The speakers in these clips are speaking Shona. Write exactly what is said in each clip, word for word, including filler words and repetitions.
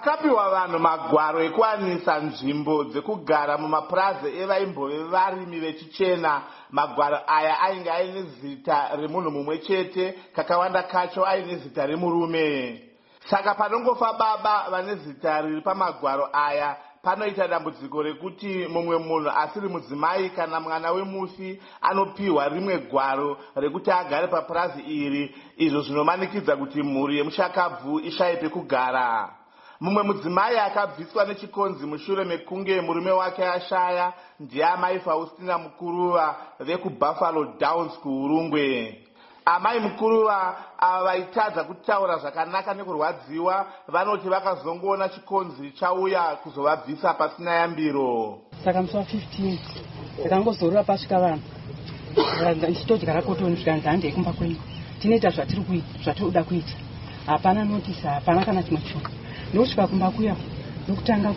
pakapiwa vanhu magwaro ekuwanisa nzvimbo dzekugara mumapurazi evaimbove varimi vechichena. Magwaro aya ainge aine zita remunhu mumwe chete, kakawanda kacho aine zita remurume. Saka panongofa baba vane zita riri pamagwaro aya, panoita dambudziko rekuti mumwe munhu asiri mudzimai kana mwana wemufi anopiwa rimwe gwaro rekuti agare papurazi iri. Izvo zvinomanikidza kuti mhuri yemushakabvu ishaye pekugara. Mumwe mudzimai akabviswa nechikonzi mushure mekunge murume wake ashaya ndiye amai Faustina Mukuruva vekuBuffalo Downs kuUrungwe. Amai Mukuruva ava vaitadza kutaura zvakanaka nekurwadziwa vanoti vakazongoona chikonzi chauya kuzovabvisa pasina yambiro. Saka musi wa15 ndakangozorora pasvika vanhu ndichitodyara kotoni zvikanzi handei kumba kwenyu, tinoita zvatiri kuita zvatinoda kuita, hapana notisi, hapana kana chimwe chinhu. Ndosvika kumba kuya ndokutanga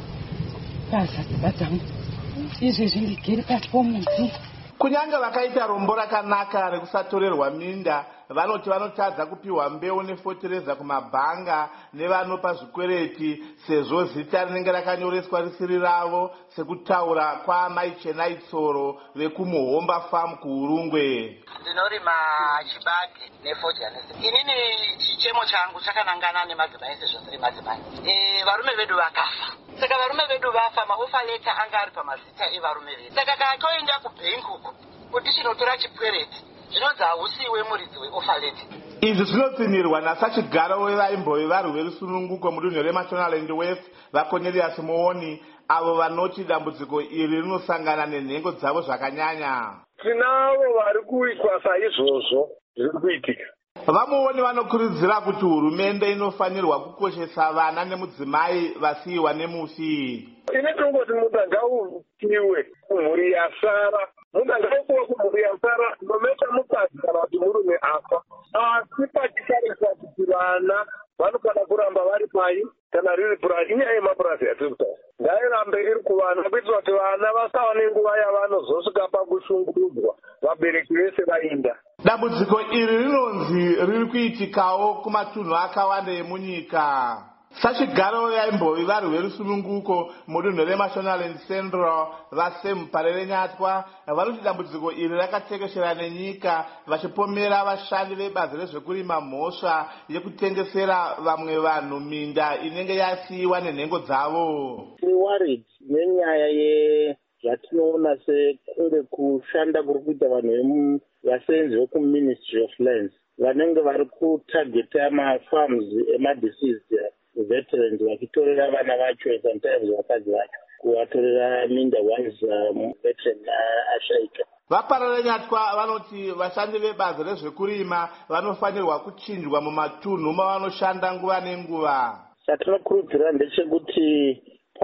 kuchipaza dzimba dzangu, izvezvi ndigere pasi pomuti. Kunyange vakaita rombo rakanaka rekusatorerwa minda, vanoti vanotadza kupiwa mbeu nefotereza kumabhanga nevanopa zvikwereti, sezvo zita rinenge rakanyoreswa risiri ravo, sekutaura kwaamai Chenai Tsoro vekumuhomba farm kuUrungwe. Ndinorima chibage nefodyanisi. Inini chichemo changu chakanangana nemadzimai sezvo ndiri madzimai. E, varume vedu vakafa. Saka varume vedu vafa, maofa leta anga ari pamazita evarume vedu. Saka kakoenda kubhenki kuti chinotora chipwereti, zvinonzi hausiwe muridzi weofa leta. Izvi zvinopfimirwa nasachigaro wevaimbove varwi verusununguko mudunhu reMashonaland West vaCornelius Muoni, avo vanoti dambudziko iri rinosangana nenhengo dzavo zvakanyanya. Tinavo vari kuitwa saizvozvo zviri kuitika. Vamuoni vanokurudzira kuti hurumende inofanirwa kukoshesa vana nemudzimai vasiyiwa nemufi. Ine tongoti mudanga utiwe kumhuri yasara, mudanga ukuwa kumhuri yasara, nometa mukadzi kana kuti murume afa. Asi pachitarisa kuti vana vanofana kuramba vari pai kana riri purazi, inyaya yemapurazi yatiri kutaura. Ngairambe iri kuvana kuitira kuti vana vasawa nenguva yavanozosvika pakushungurudzwa vabereki vese vainda. Dambudziko iri rinonzi riri kuitikawo kumatunhu akawanda emunyika. Sachigaro vaimbove varwi verusununguko mudunhu reMashonaland Central vaSem Parerenyatwa vanoti dambudziko iri rakatekeshera nenyika, vachipomera vashandi vebazi rezvekurima mhosva yekutengesera vamwe vanhu minda inenge yasiyiwa nenhengo dzavo. Tiri worried nenyaya ye zvatinoona sekunge kushanda kuri kuita vanhu vasenzi vekuMinistry of Lands vanenge vari kutargeta mafarms emadeceased veterans vachitorera vana vacho sometimes vakadzi vacho kuvatorera minda once veteran ashaika. Vaparerenyatwa vanoti vashandi vebazi rezvekurima vanofanirwa kuchinjwa mumatunhu mavanoshanda nguva nenguva. Chatinokurudzira ndechekuti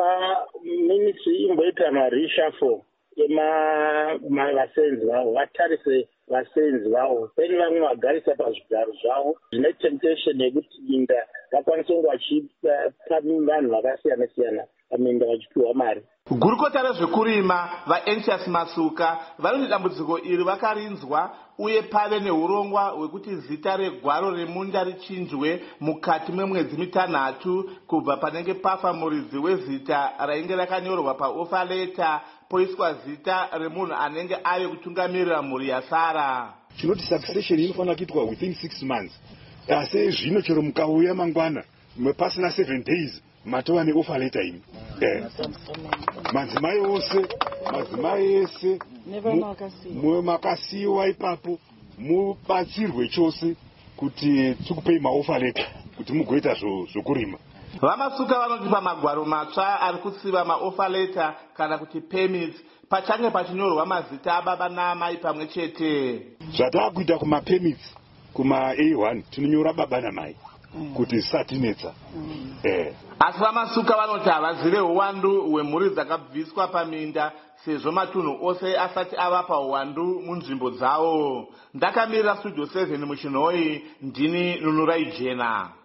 paministry imboita marishafo emavasenzi vavo, vatarise vasenzi vavo, peni vamwe vagarisa pazvigaro zvavo zvine temptation yekuti minda vakwanise kunge vachipa vanhu vakasiyana siyana paminda vachipiwa mari. Gurukota rezvekurima vaEntius Masuka vanoti dambudziko iri vakarinzwa uye pave neurongwa hwekuti zita regwaro remunda richinjwe mukati memwedzi mitanhatu kubva panenge pafa muridzi wezita rainge rakanyorwa paofa leta poiswa zita remunhu anenge ave kutungamirira mhuri yasara. Chinoti succession inofanira kuitwa within six months. Asi zvino chero mukauya mangwana pasina seven days matova neofa leta imi. Eh. Madzimai ose, madzimai ese mwe makasiyiwa ipapo mubatsirwe chose kuti tikupei maofa leta kuti mugoita zvokurima. Vamasuka vanoti pamagwaro matsva ari kutsiva maofa leta kana kuti permits pachange pachinyorwa mazita ababa naamai pamwe chete. Zvatakuita kuma permits kuma A one tinonyora baba namai kuti zvisatinetsa. Eh. Asi vamasuka vanoti havazive uwandu hwemhuri dzakabviswa paminda sezvo matunhu ose asati avapa uwandu munzvimbo dzavo. Ndakamirira Studio seven muchinhoi, ndini Nunurai Jena.